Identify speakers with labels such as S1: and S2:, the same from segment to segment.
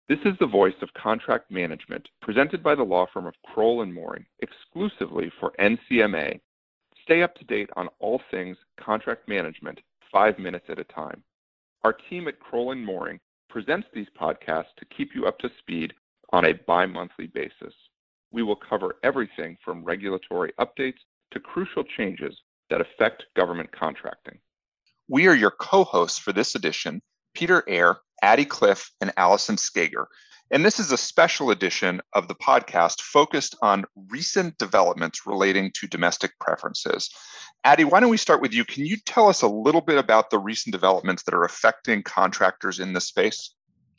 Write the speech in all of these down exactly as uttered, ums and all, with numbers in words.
S1: This is the voice of contract management, presented by the law firm of Kroll and Mooring, exclusively for N C M A. Stay up to date on all things contract management, five minutes at a time. Our team at Kroll and Mooring presents these podcasts to keep you up to speed on a bi-monthly basis. We will cover everything from regulatory updates to crucial changes that affect government contracting.
S2: We are your co-hosts for this edition, Peter Eyre, Addie Cliff, and Allison Skager. And this is a special edition of the podcast focused on recent developments relating to domestic preferences. Addie, why don't we start with you? Can you tell us a little bit about the recent developments that are affecting contractors in this space?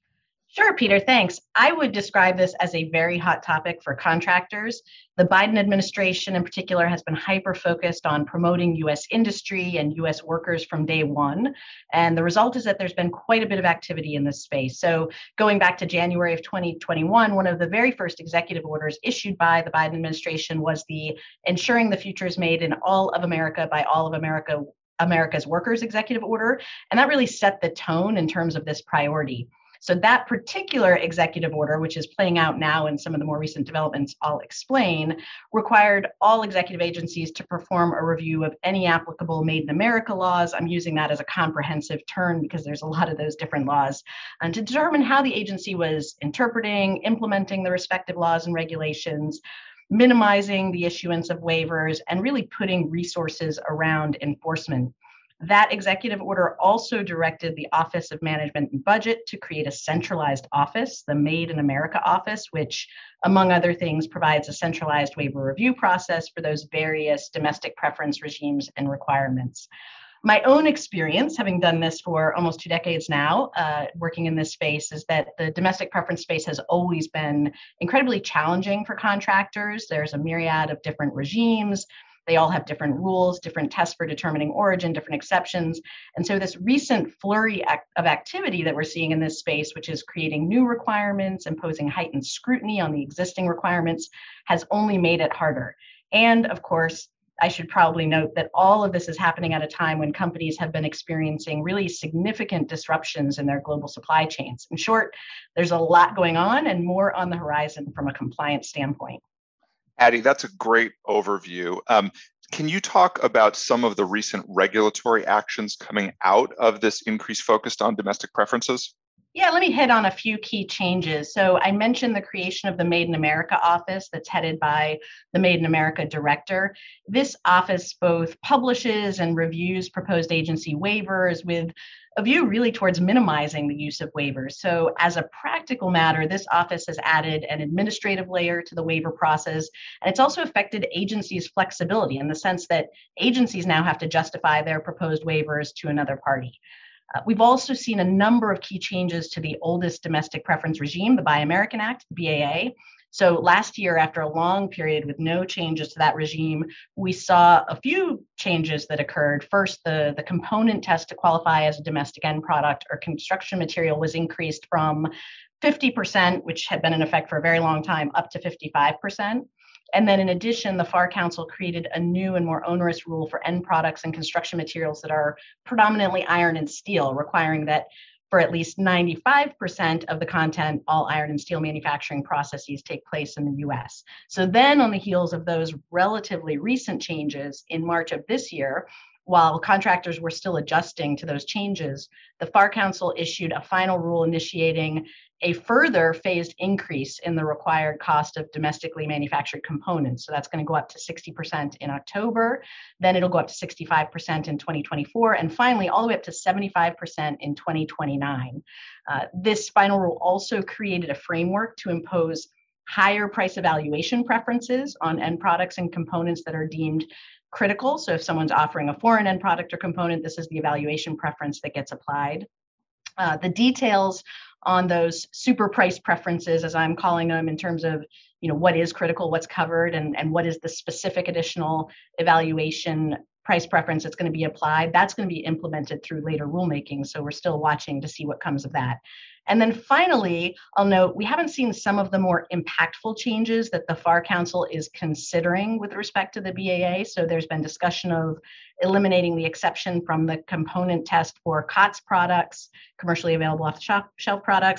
S3: Sure, Peter, thanks. I would describe this as a very hot topic for contractors. The Biden administration in particular has been hyper-focused on promoting U S industry and U S workers from day one. And the result is that there's been quite a bit of activity in this space. So going back to January of twenty twenty-one, one of the very first executive orders issued by the Biden administration was the Ensuring the Future is Made in All of America by All of America, America's Workers executive order. And that really set the tone in terms of this priority. So that particular executive order, which is playing out now in some of the more recent developments I'll explain, required all executive agencies to perform a review of any applicable Made in America laws. I'm using that as a comprehensive term because there's a lot of those different laws, and to determine how the agency was interpreting, implementing the respective laws and regulations, minimizing the issuance of waivers, and really putting resources around enforcement. That executive order also directed the Office of Management and Budget to create a centralized office, the Made in America office, which, among other things, provides a centralized waiver review process for those various domestic preference regimes and requirements. My own experience, having done this for almost two decades now, uh, working in this space, is that the domestic preference space has always been incredibly challenging for contractors. There's a myriad of different regimes. They all have different rules, different tests for determining origin, different exceptions. And so this recent flurry of activity that we're seeing in this space, which is creating new requirements, imposing heightened scrutiny on the existing requirements, has only made it harder. And of course, I should probably note that all of this is happening at a time when companies have been experiencing really significant disruptions in their global supply chains. In short, there's a lot going on and more on the horizon from a compliance standpoint.
S2: Addie, that's a great overview. Um, can you talk about some of the recent regulatory actions coming out of this increased focus on domestic preferences?
S3: Yeah, let me hit on a few key changes. So I mentioned the creation of the Made in America office that's headed by the Made in America director. This office both publishes and reviews proposed agency waivers with a view really towards minimizing the use of waivers. So as a practical matter, this office has added an administrative layer to the waiver process, and it's also affected agencies' flexibility in the sense that agencies now have to justify their proposed waivers to another party. Uh, we've also seen a number of key changes to the oldest domestic preference regime, the Buy American Act, the B A A. So last year, after a long period with no changes to that regime, we saw a few changes that occurred. First, the, the component test to qualify as a domestic end product or construction material was increased from fifty percent, which had been in effect for a very long time, up to fifty-five percent. And then in addition, the FAR Council created a new and more onerous rule for end products and construction materials that are predominantly iron and steel, requiring that for at least ninety-five percent of the content, all iron and steel manufacturing processes take place in the U S. So then on the heels of those relatively recent changes in March of this year, while contractors were still adjusting to those changes, the FAR Council issued a final rule initiating a further phased increase in the required cost of domestically manufactured components. So that's going to go up to sixty percent in October, then it'll go up to sixty-five percent in twenty twenty-four, and finally all the way up to seventy-five percent in twenty twenty-nine. Uh, this final rule also created a framework to impose higher price evaluation preferences on end products and components that are deemed critical. So if someone's offering a foreign end product or component, this is the evaluation preference that gets applied. Uh, the details on those super price preferences, as I'm calling them, in terms of, you know, what is critical, what's covered, and, and what is the specific additional evaluation price preference that's going to be applied, that's going to be implemented through later rulemaking. So we're still watching to see what comes of that. And then finally, I'll note we haven't seen some of the more impactful changes that the FAR Council is considering with respect to the B A A. So there's been discussion of eliminating the exception from the component test for C O T S products, commercially available off-the-shelf products.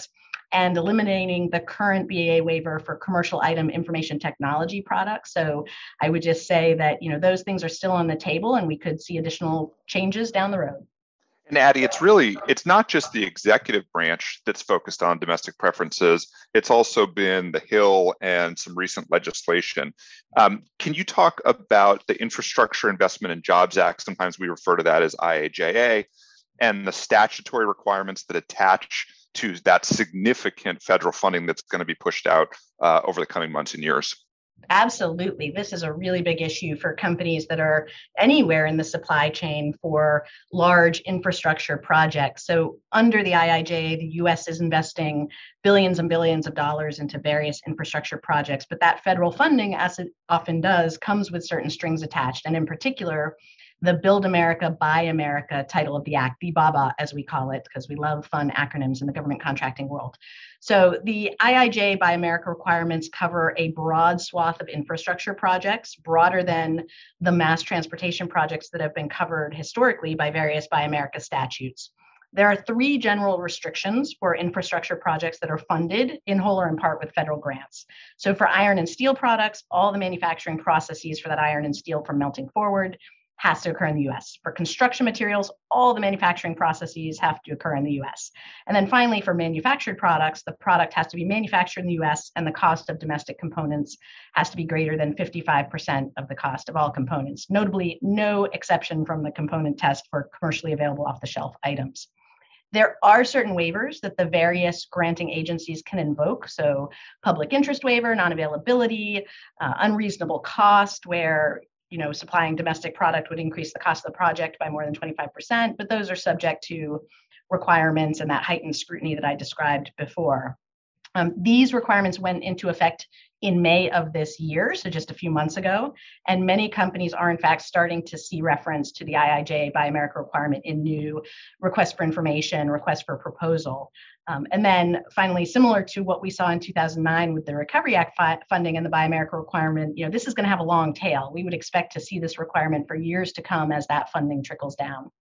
S3: and eliminating the current B A A waiver for commercial item information technology products. So I would just say that, you know, those things are still on the table and we could see additional changes down the road.
S2: And Addie, it's really, it's not just the executive branch that's focused on domestic preferences. It's also been the Hill and some recent legislation. Um, can you talk about the Infrastructure Investment and Jobs Act? Sometimes we refer to that as I I J A, and the statutory requirements that attach to that significant federal funding that's going to be pushed out uh, over the coming months and years.
S3: Absolutely. This is a really big issue for companies that are anywhere in the supply chain for large infrastructure projects. So under the I I J A, the U S is investing billions and billions of dollars into various infrastructure projects, but that federal funding, as it often does, comes with certain strings attached. And in particular, the Build America, Buy America title of the act, the B A B A as we call it, because we love fun acronyms in the government contracting world. So the I I J A Buy America requirements cover a broad swath of infrastructure projects, broader than the mass transportation projects that have been covered historically by various Buy America statutes. There are three general restrictions for infrastructure projects that are funded in whole or in part with federal grants. So for iron and steel products, all the manufacturing processes for that iron and steel from melting forward has to occur in the U S. For construction materials, all the manufacturing processes have to occur in the U S. And then finally, for manufactured products, the product has to be manufactured in the U S and the cost of domestic components has to be greater than fifty-five percent of the cost of all components. Notably, no exception from the component test for commercially available off-the-shelf items. There are certain waivers that the various granting agencies can invoke. So public interest waiver, non-availability, uh, unreasonable cost, where you know, supplying domestic product would increase the cost of the project by more than twenty-five percent, but those are subject to requirements and that heightened scrutiny that I described before. Um, these requirements went into effect in May of this year, so just a few months ago, and many companies are in fact starting to see reference to the I I J A Buy America requirement in new requests for information, requests for proposal. Um, and then finally, similar to what we saw in two thousand nine with the Recovery Act fi- funding and the Buy America requirement, you know, this is going to have a long tail. We would expect to see this requirement for years to come as that funding trickles down.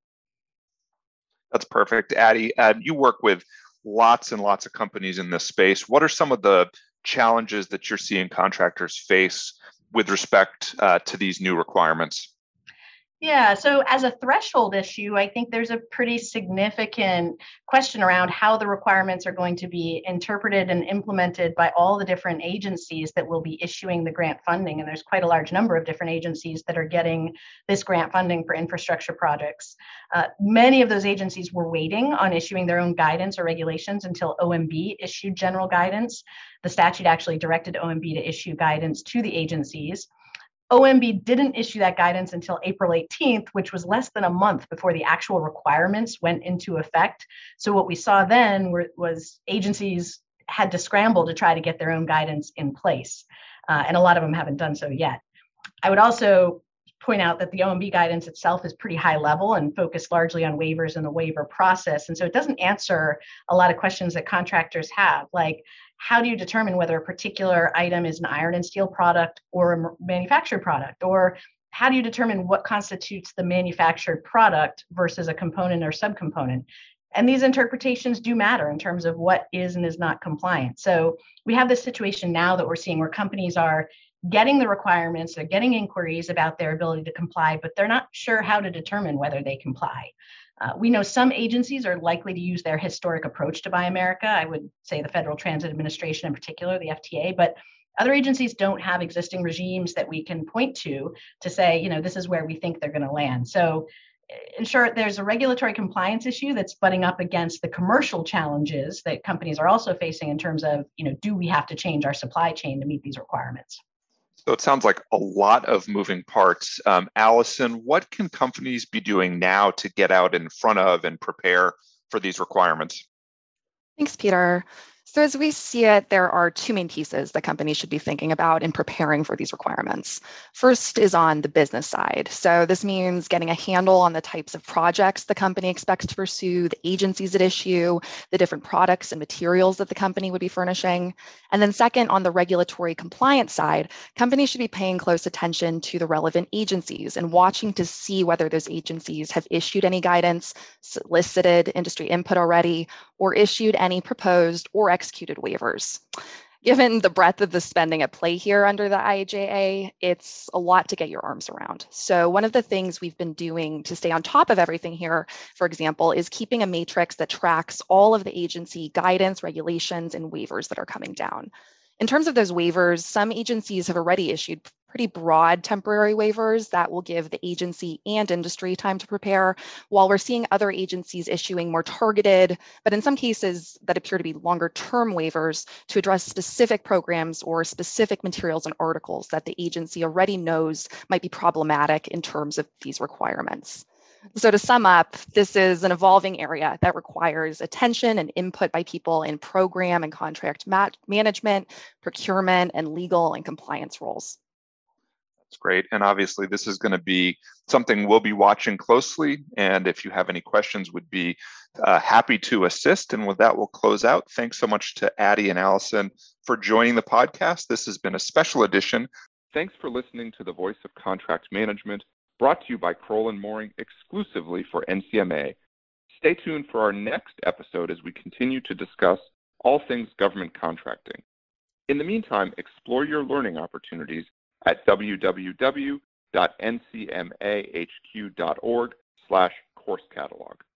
S2: That's perfect. Addie, uh, you work with lots and lots of companies in this space. What are some of the challenges that you're seeing contractors face with respect uh, to these new requirements?
S3: Yeah, so as a threshold issue, I think there's a pretty significant question around how the requirements are going to be interpreted and implemented by all the different agencies that will be issuing the grant funding. And there's quite a large number of different agencies that are getting this grant funding for infrastructure projects. Uh, many of those agencies were waiting on issuing their own guidance or regulations until O M B issued general guidance. The statute actually directed O M B to issue guidance to the agencies. O M B didn't issue that guidance until April eighteenth, which was less than a month before the actual requirements went into effect. So what we saw then were, was agencies had to scramble to try to get their own guidance in place. Uh, and a lot of them haven't done so yet. I would also point out that the O M B guidance itself is pretty high level and focused largely on waivers and the waiver process. And so it doesn't answer a lot of questions that contractors have, like, how do you determine whether a particular item is an iron and steel product or a manufactured product? Or how do you determine what constitutes the manufactured product versus a component or subcomponent? And these interpretations do matter in terms of what is and is not compliant. So we have this situation now that we're seeing where companies are getting the requirements, they're getting inquiries about their ability to comply, but they're not sure how to determine whether they comply. Uh, we know some agencies are likely to use their historic approach to Buy America. I would say the Federal Transit Administration in particular, the F T A, but other agencies don't have existing regimes that we can point to to say, you know, this is where we think they're going to land. So in short, there's a regulatory compliance issue that's butting up against the commercial challenges that companies are also facing in terms of, you know, do we have to change our supply chain to meet these requirements?
S2: So it sounds like a lot of moving parts. Um, Allison, what can companies be doing now to get out in front of and prepare for these requirements?
S4: Thanks, Peter. So as we see it, there are two main pieces that companies should be thinking about in preparing for these requirements. First is on the business side. So this means getting a handle on the types of projects the company expects to pursue, the agencies at issue, the different products and materials that the company would be furnishing. And then second, on the regulatory compliance side, companies should be paying close attention to the relevant agencies and watching to see whether those agencies have issued any guidance, solicited industry input already, or issued any proposed or executed waivers. Given the breadth of the spending at play here under the I J A, it's a lot to get your arms around. So one of the things we've been doing to stay on top of everything here, for example, is keeping a matrix that tracks all of the agency guidance, regulations, and waivers that are coming down. In terms of those waivers, some agencies have already issued pretty broad temporary waivers that will give the agency and industry time to prepare, while we're seeing other agencies issuing more targeted, but in some cases that appear to be longer term waivers to address specific programs or specific materials and articles that the agency already knows might be problematic in terms of these requirements. So to sum up, this is an evolving area that requires attention and input by people in program and contract ma- management, procurement, and legal and compliance roles.
S2: That's great. And obviously, this is going to be something we'll be watching closely. And if you have any questions, we'd be uh, happy to assist. And with that, we'll close out. Thanks so much to Addie and Allison for joining the podcast. This has been a special edition.
S1: Thanks for listening to the Voice of Contract Management, brought to you by Crowell and Mooring exclusively for N C M A. Stay tuned for our next episode as we continue to discuss all things government contracting. In the meantime, explore your learning opportunities at w w w dot n c m a h q dot org slash course catalog.